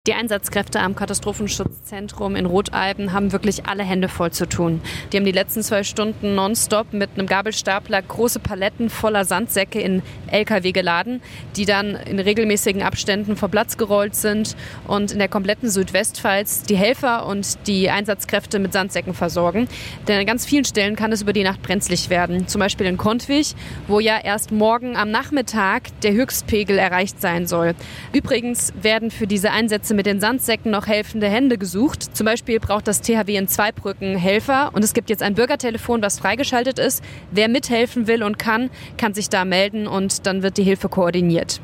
Die Einsatzkräfte am Katastrophenschutzzentrum in Rodalben haben wirklich alle Hände voll zu tun. Die haben die letzten 2 Stunden nonstop mit einem Gabelstapler große Paletten voller Sandsäcke in LKW geladen, die dann in regelmäßigen Abständen vor Platz gerollt sind und in der kompletten Südwestpfalz die Helfer und die Einsatzkräfte mit Sandsäcken versorgen. Denn an ganz vielen Stellen kann es über die Nacht brenzlig werden. Zum Beispiel in Kontwig, wo ja erst morgen am Nachmittag der Höchstpegel erreicht sein soll. Übrigens werden für diese Einsätze mit den Sandsäcken noch helfende Hände gesucht. Zum Beispiel braucht das THW in Zweibrücken Helfer und es gibt jetzt ein Bürgertelefon, was freigeschaltet ist. Wer mithelfen will und kann sich da melden und dann wird die Hilfe koordiniert.